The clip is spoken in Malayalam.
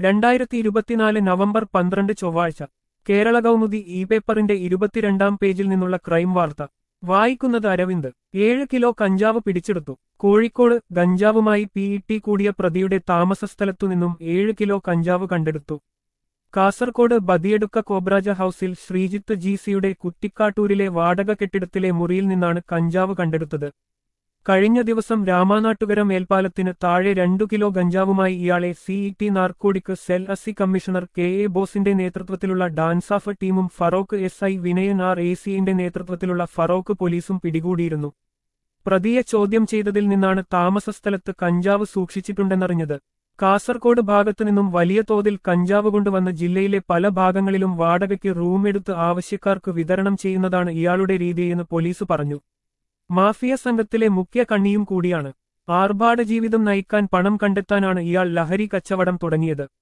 2024 നവംബർ 12 ചൊവ്വാഴ്ച കേരള കൗമുദി ഇ പേപ്പറിന്റെ 22-ാം പേജിൽ നിന്നുള്ള ക്രൈം വാർത്ത വായിക്കുന്നത് അരവിന്ദ് 7 കിലോ കഞ്ചാവ് പിടിച്ചെടുത്തു. കോഴിക്കോട് ഗഞ്ചാവുമായി പിഇടി കൂടിയ പ്രതിയുടെ താമസസ്ഥലത്തുനിന്നും 7 കിലോ കഞ്ചാവ് കണ്ടെടുത്തു. കാസർകോട് ബദിയടുക്ക കോബ്രാജ ഹൌസിൽ ശ്രീജിത്ത് ജിസിയുടെ കുറ്റിക്കാട്ടൂരിലെ വാടക കെട്ടിടത്തിലെ മുറിയിൽ നിന്നാണ് കഞ്ചാവ് കണ്ടെടുത്തത്. കഴിഞ്ഞ ദിവസം രാമാനാട്ടുകര മേൽപ്പാലത്തിന് താഴെ 2 കിലോ ഗഞ്ചാവുമായി ഇയാളെ city narcotic cell asst commissioner K A ബോസിന്റെ നേതൃത്വത്തിലുള്ള ഡാൻസാഫ് ടീമും Feroke S I Vinayan R A സിന്റെ നേതൃത്വത്തിലുള്ള ഫറോക്ക് പോലീസും പിടികൂടിയിരുന്നു. പ്രതിയെ ചോദ്യം ചെയ്തതിൽ നിന്നാണ് താമസസ്ഥലത്ത് കഞ്ചാവ് സൂക്ഷിച്ചിട്ടുണ്ടെന്നറിഞ്ഞത്. കാസർകോട് ഭാഗത്തുനിന്നും വലിയ തോതിൽ കഞ്ചാവ് കൊണ്ടുവന്ന് ജില്ലയിലെ പല ഭാഗങ്ങളിലും വാടകയ്ക്ക് റൂമെടുത്ത് ആവശ്യക്കാർക്ക് വിതരണം ചെയ്യുന്നതാണ് ഇയാളുടെ രീതിയെന്ന് പോലീസ് പറഞ്ഞു. മാഫിയ സംഘത്തിലെ മുഖ്യ കണ്ണിയും കൂടിയാണ്. ആർഭാട ജീവിതം നയിക്കാൻ പണം കണ്ടെത്താനാണ് ഇയാൾ ലഹരി കച്ചവടം തുടങ്ങിയത്.